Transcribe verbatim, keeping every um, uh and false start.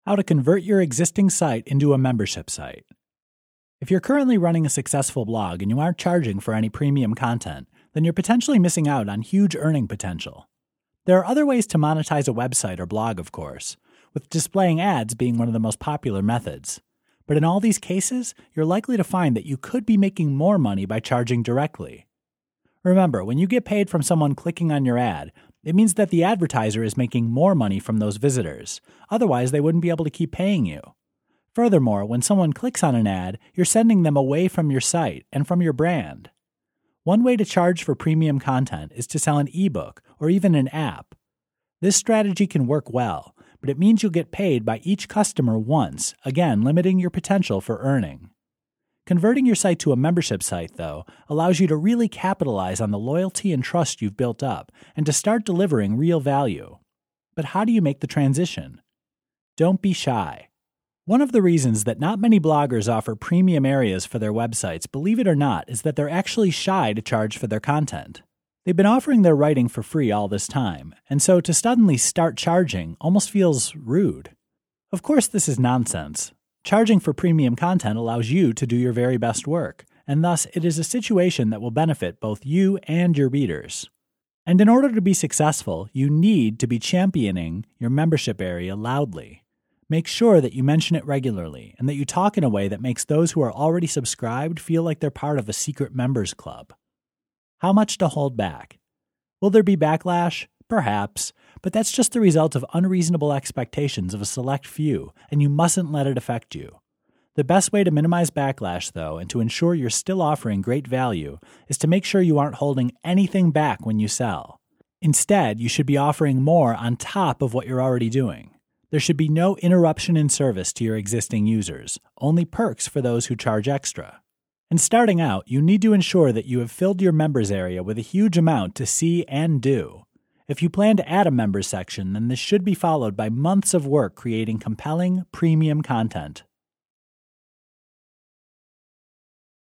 How to convert your existing site into a membership site. If you're currently running a successful blog and you aren't charging for any premium content, then you're potentially missing out on huge earning potential. There are other ways to monetize a website or blog, of course, with displaying ads being one of the most popular methods. But in all these cases, you're likely to find that you could be making more money by charging directly. Remember, when you get paid from someone clicking on your ad, it means that the advertiser is making more money from those visitors. Otherwise, they wouldn't be able to keep paying you. Furthermore, when someone clicks on an ad, you're sending them away from your site and from your brand. One way to charge for premium content is to sell an ebook or even an app. This strategy can work well, but it means you'll get paid by each customer once, again limiting your potential for earning. Converting your site to a membership site, though, allows you to really capitalize on the loyalty and trust you've built up and to start delivering real value. But how do you make the transition? Don't be shy. One of the reasons that not many bloggers offer premium areas for their websites, believe it or not, is that they're actually shy to charge for their content. They've been offering their writing for free all this time, and so to suddenly start charging almost feels rude. Of course, this is nonsense. Charging for premium content allows you to do your very best work, and thus it is a situation that will benefit both you and your readers. And in order to be successful, you need to be championing your membership area loudly. Make sure that you mention it regularly and that you talk in a way that makes those who are already subscribed feel like they're part of a secret members club. How much to hold back? Will there be backlash? Perhaps, but that's just the result of unreasonable expectations of a select few, and you mustn't let it affect you. The best way to minimize backlash, though, and to ensure you're still offering great value, is to make sure you aren't holding anything back when you sell. Instead, you should be offering more on top of what you're already doing. There should be no interruption in service to your existing users, only perks for those who charge extra. And starting out, you need to ensure that you have filled your members area with a huge amount to see and do. If you plan to add a members section, then this should be followed by months of work creating compelling, premium content.